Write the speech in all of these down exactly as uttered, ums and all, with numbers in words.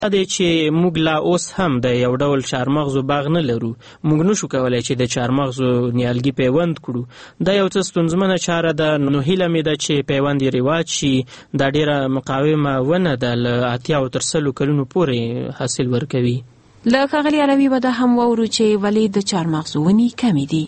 دی چې موږ لا اوس هم د یو ډول چارمغزو باغ نه لرو. موږ نشو کولی چې د چارمغزو نیالګي پیوند کړو. دا یو څه ستونزمنه چاره ده. نو هیله مې ده چې پیوند یې رواج شي. دا ډیره مقاومه ونه ده، له اتیاو تر سلو کلونو پورې حاصل ورکوي. له ښاغلي علوي به دا هم واورو چې ولې د چارمغزو ونې کمې دي.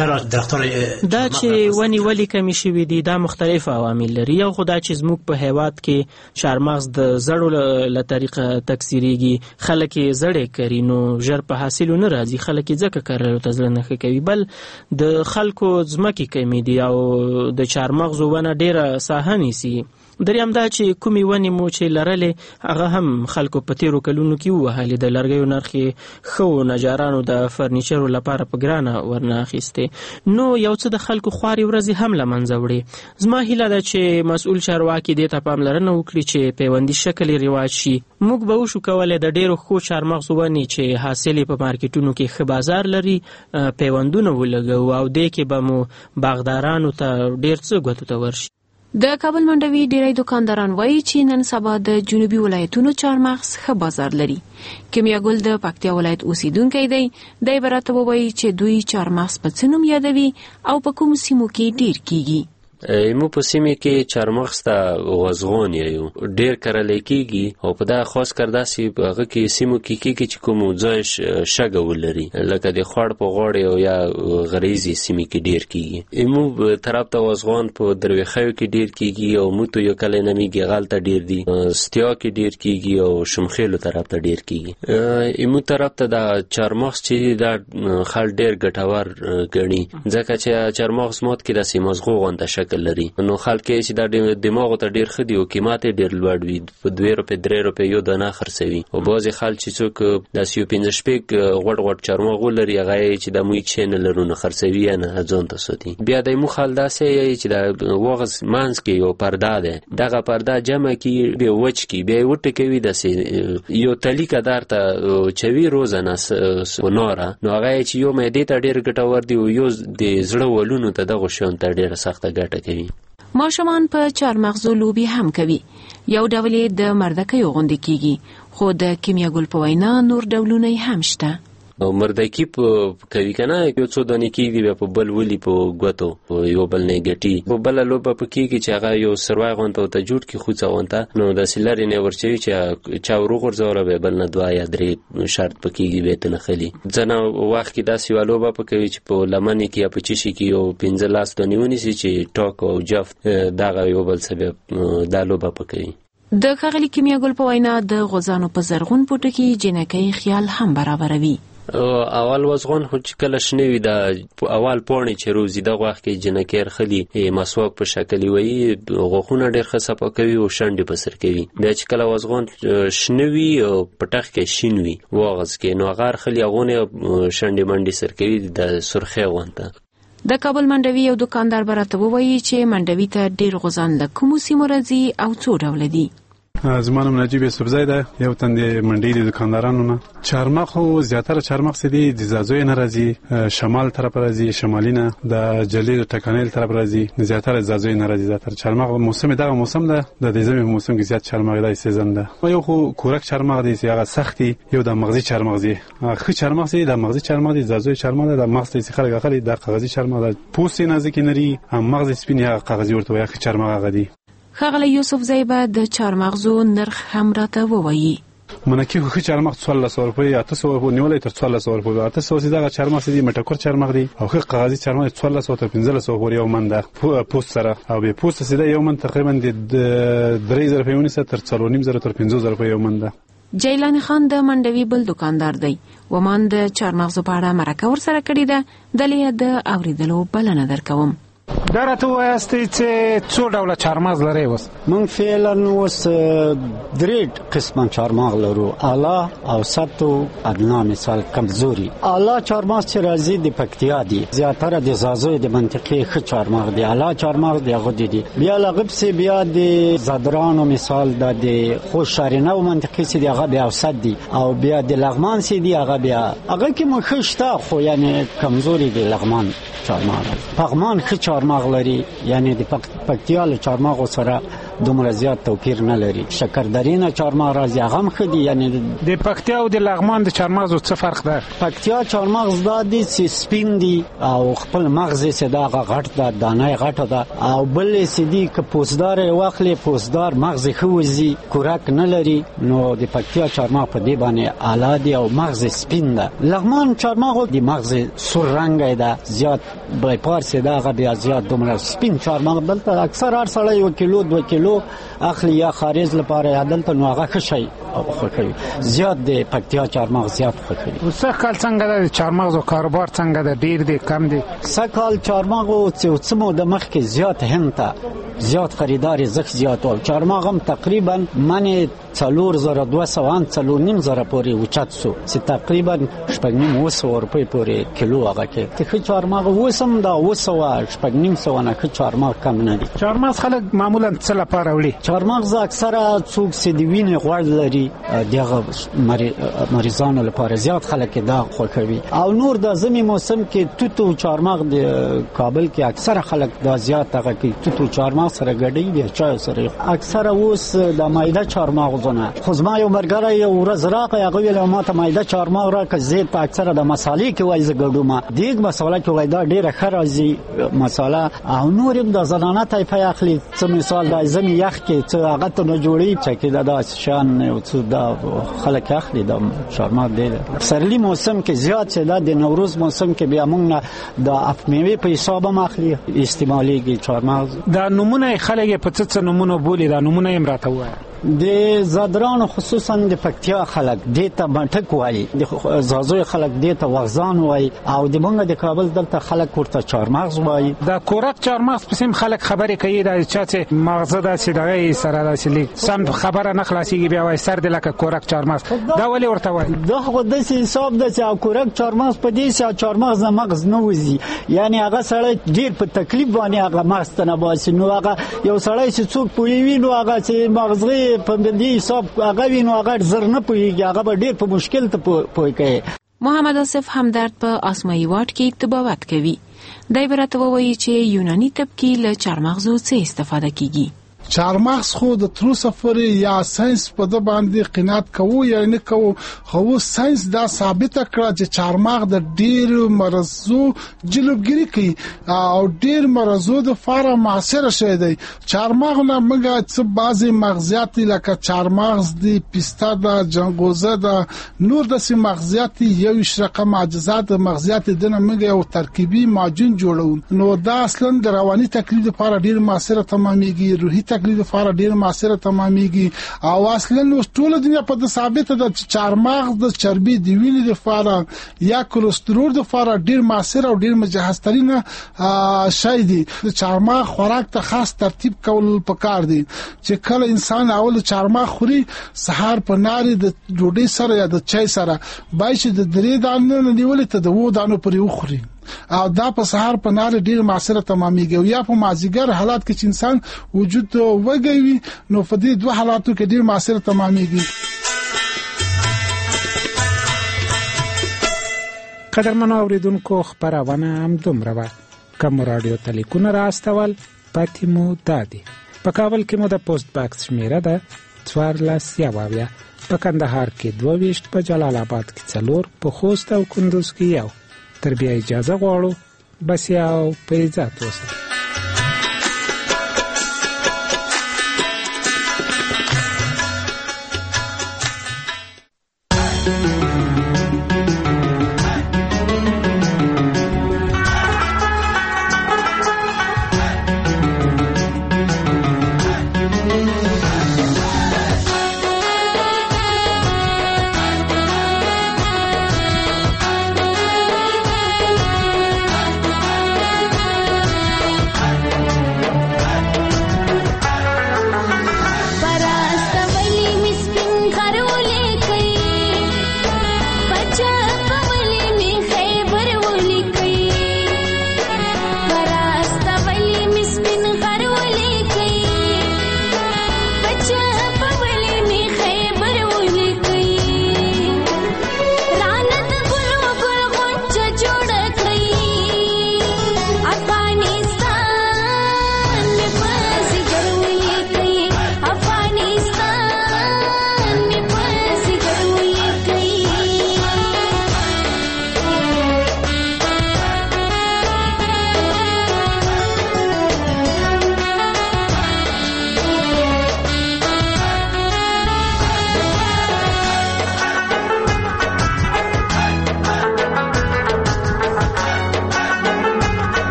دا چې ونې ولې کمې شوي دي دا مختلف عوامل لري. یو خو دا چې زموږ په هیواد کې چارمغز د زړو له طریقه تکثیریږي. خلک یې زړې کري نو ژر په حاصلو نه راځي. خلک یې ځکه کرلو ته زړه نه ښه کوي. بل د خلکو ځمکې کمې دي او د چارمغزو ونه ډیره ساحه نیسي. دریم دا چې کومې ونې مو چې لرلې هغه هم خلکو په تیرو کلونو کې ووهلې. د لرګیو نرخ یې ښه و، نجارانو د فرنیچرو لپاره په ګرانه ورنه اخیستې. نو یو څه د خلکو خوارې ورځې هم له منځه وړې. زما هیله ده چې مسؤل چارواکي دې ته پاملرنه وکړي چې پیوندي شکل یې رواج شي. موږ به وشو کولی د ډیرو ښو چارمغزو ونې چې حاصل یې په مارکیټونو کې ښه بازار لري پیوندونه ولګوو او دې کې به مو باغدارانو ته ډیر څه ګوتو ته ورشي. د کابل منډوي ډیری دکانداران وایي چې نن سبا د جنوبي ولایتونو چارمغز ښه بازار لري. کیمیا ګل د پکتیا ولایت اوسیدونکی دی. دی به راته ووایي چې دوی چارمغز په څه نوم یادوي او په کومو سیمو کې ډیر کیږي. ایمو په سیمې کې چارمغز ته غوزغون یو ډیر کرلی کیږي او په دا خاص کر داسې هغه کې سیمو کې کیږي چې کوم ځای شګه ولري لکه د خوړ په غاړې او یا غریزي سیمې کې ډیر کیږي. ایمو طرف ته غوزغون په درویخیو کې ډیر کیږي او موتو یو کله نمیږي غلطه ډیر دي. ستیا کې ډیر کیږي او شمخېلو طرف ته ډیر کیږي. ایمو طرف ته د چارمغز چې دا خل ډیر ګټور ګڼي ځکه چې چارمغز مات کې داسې مزغو غونډه شکل لري. نو خلک یې چې دا دماغ ته ډیر ښه دي او قیمت یې ډیر لوړ وي. په دوه روپۍ درې روپۍ یو دانه خرڅوي. او بعضې خلک چې څوک داسې یو پنځه شپږ غوړ غوړ چارمغز ولري هغه یې چې د موی چې نه لرو نه خرڅوي یا نه ځان ته ساتي. بیا د ایمو خل داسې یې چې د وغز منځ کې یو پرده ده. دغه پرده جمع کړي بیا وچ کړي بیا یې وټکوي داسې یو تلیکه درته چوي روزانه وناره. نو هغه یې چې یو معدې ته ډېر ګټور دي او یو د زړه ولونو ته دغو شیانو ته ډېره سخته ګټه کوي. ماشومان په چارمغزو لوبي هم کوي. یو ډول یې د مردکیو غوندې کیږي خو د کیمیا ګل په وینا نور ډولونه هم شته. او مردکی په کوي کنه یو څو دانې کیږي بیا په بل ولي په ګوتو یو بل نه ګټي. په بل لوبه په کیږي چې هغه یو سروای غونته ته جوړ کی خو څونته نو د سلری نه ورچوي چې چا وروغور زوره به بل نه دوا یا درې شرط پکېږي به ته نه خلی. ځنه وخت کې داسې یو لوبه په کوي چې په لمنې کې یا په چشي کې یو پنځه لاس دانې ونیسي چې ټاک او جفت دغه یو بل سبب دا لوبه په کوي. د ښاغلي کیمیا ګل په وینا د غوزانو په زرغون پټو کې جنکۍ خیال هم برابروي. اول وزغون خو چې کله شنه وي د اول پاڼې چې روزي د غوښ کې جنکیر خلی مسواک په شکل وي غوښونه ډېر ښه صفا کوي او شنډې په سر کوي. بیا چې کله وزغون شنه وي او پټخ کې شین وي واغز کې نو غار خلی غونه شنډې منډې سر کوي د سرخه غونته. د کابل منډوي یو دکاندار براته وایي چې منډوي ته ډېر غوزان له کومو سیمو راځي او څو ډول دي. زما نوم نجیب یوسفزی ده. یو تن د منډۍ د دکاندارانو نه. چارمغز خو زیاتره چارمغز دي د زازوی نه راځي، شمال طرف راځي، شمالي نه د جلیل ټکانیل طرف راځي. زیاتره زازوی نه راځي. زیاتره چارمغز موسم دغه موسم ده د دې زمي موسم کې زیات چارمغز دی سیزن ده. یو خو کورک چارمغز دی چې هغه سختي، یو د مغزي چارمغز دی. خو چارمغز دی د مغزي چارمغز دی زازوی چارمغز د مغز ته خلک اخلي د کاغذي چارمغز پوستې نازک نری هم مغز سپین یا کاغذي ورته وایي چارمغز غدي. ښاغلی یوسف زیبه د چارمغزو نرخ هم راته ووایي. منکی خو چارمغز څوارلس روپۍ اته سوه نیولې تر څوارلس روپۍ اته سوه دغه چارمغز دی مټکور چارمغز دی او خو کاغذي چارمغز څوارلس تر پنځلس پورې یو من ده پوست سره او به پوست سیده یو من تقریبا د درې زره پیونی سره تر څلور نیم زره تر پنځه زره یو من ده. جیلانی خان د منډوي بل دکاندار دی و من د چارمغزو په اړه مرکه ور سره کړې ده. دلې د اوریدلو بلنه درکوم. دا راته وایاستئ چې څو ډوله چارمغز لرئ؟ اوس موږ فعلا اوس درې قسمه چارمغز لرو، اعلی، اوسط او ادنا. مثال کمزوري اعلی چارمغز چې راځي د پکتیا دي، زیاتره د زازوی د منطقې ښه چارمغز دي. اعلی چارمغز د هغه دي بیا لغب سي بیا د زدرانو مثال د خوشارینه او منطقې سي د هغه بیا اوسط دي او بیا د لغمان سي دي هغه بیا هغه کې مخشتا خو یعنی کمزوري دي. لغمان چارمغز پغمان ښه چارمغز لري، یعنی د پکتیا له چارمغز سره دومره زیات توپیر نه لري. شکردرې نه چارمغز راځي هغه هم ښه دي. یعنی د پکتیا او د لغمان د چارمغزو څه فرق ده؟ پکتیا چارمغز دا دي چې سپین دي او خپل مغز یې دا غټ ده، دانه یې غټه ده، او بل یې سدي که پوسدار یې واخلي پوسدار مغز ښه وځي، کورک نه لري. نو د پکتیا چارمغز په دې باندې اعلی دی او مغز سپین ده. لغمان چارمغز د مغز سور رنګ ده، زیات بای پارس ده، هغه بیا زیات دومره سپین چارمغز. دلته اکثر هر سړی یو کیلو دو کیلو اخلي یا خارج لپاره یا دلته نو هغه ښه شي خوښوي. زیات د پکتیا چارمغز زیات خوښوي. سږ کال څنګه ده چارمغزو کاروبار څنګه ده؟ ډیر دی کم دی؟ سږ کال چارمغزو څه موده مخکې زیات هند ته زیات خریدار زخ زیات او چارمغز هم تقریبا من څلور زره دوه سوه څلور نیم زره پورې اوچت سو چې تقریبا شپږ نیم اوه سوه روپۍ پورې کیلو هغه کې. ته چارمغز اوسم دا اوه سوه شپږ نیم سوه نه ښه چارمغز کم نه دي. چارمغز خلک معمولا څه لپاره وړي؟ چارمغز اکثره څوک چې د وینې غوړ لري دغه مریضانو لپاره زیات خلک دا خوښوي. او نور د زمي موسم کې توتو چارمغز د کابل کې اکثره خلک دا زیات هغه کې توتو چارمغز سره ګډي بیا چای سره. اکثره اوس د مایده چارمغزونه خو زما یو مرګره یو ورځ راغی هغه ویل ما ته مایده چارمغز راکړه. زه په اکثره د مصالې کې وایي زه ګډوم دیګ مصاله کې وایي دا ډیره ښه راځي مصاله. او نور هم د زنانه طایفه اخلي څه مثال د زمي یخ کې څه هغه ته نه جوړي چې دا د شان او څه دا خلک اخلي د چارمغز دی. سرلی موسم کې زیات چې دا د نوروز موسم کې بیا موږ د افمیوي په حساب هم اخلي استعماليږي چارمغز. دا نمونه خلک په څه څه نمونه بولی دا نمونه یې راته وایي. د زادران خصوصا د پکتیا خلک دیته منټک وایي، د زازوی خلک دیته وغزان وایي او د مونږ د کابل دلته خلک ورته چارمغز وایي. دا کورک چارمغز پسیم خلک خبرې کوي دا چې مغزه دا چې دغه سره دا چې سم خبره نه خلاصيږي بیا وایي سر د لکه کورک چارمغز. دا ولې ورته وایي؟ دا خو د حساب د چې کورک چارمغز په دې چې چارمغز مغز نه وځي، یعنی هغه سره ډیر په تکلیف باندې هغه مغز ته نه باسي. نو هغه یو سړی چې څوک پوي نو هغه چې مغزي په دې حساب هغه وینو هغه زر نه پويږي، هغه ډیر په مشکل ته پوي کوي. محمد آصف همدرد په آسمایي واټ کې اقتباوت کوي. دای برته وایي چې یوناني طب کې له چارمغزو څه استفاده کیږي. چارمغز خو د تر سفر یا ساينس په د باندې قناعت کوو یا نه کوو، خو ساينس دا ثابت کړه چې چارمغز د ډیر مرزو جلوګری کوي او ډیر مرزو د فاره معاصر شوی دی. چارمغز نه موږ څه بعضی مغزیات لکه چارمغز دی، پستا دا، جنگوزه دا، نور د سي مغزیات یو شرقه معجزات مغزیات دنه موږ یو ترکیبي ماجون جوړو. نو دا اصلا د رواني تکلیف لپاره ډیر معاصر تمامېږي، روحي تکلیف لپاره ډیر معاصر تمامېږي او اصلا نو ټول دنیا په ثابت ده چې چارمغز د چربي دی وینې لپاره یا کولېسترول لپاره ډیر معاصر او ډیر مجهز ترين شای دی. چارمغز خوراک ته خاص ترتیب کول پکار دی چې کله انسان اول چارمغز خوري سحر په ناري د ډوډۍ سره یا د چای سره بای چې د درې دانو نه نیولې ته د وو دانو پرې وخوري او دا په سحر په نار ډیر معاصره تمامېږي. یا په مازیګر حالات کې چې انسان وجود وګوي نو په دې دوه حالاتو کې ډیر معاصره تمامېږي. قدرمنو اوریدونکو خبرونه هم دومره وه. کوم رادیو تلیکونه راستول پاتې مو دادي. په کابل کې مو د پوسټ باکس شمیره ده څوارلس یوه، په کندهار کې دوه ویشت، په جلال آباد کې څلور، په خوست او کندوز کې یو. تر بیا اجازه غواړو بس یاو په عزت اوسه.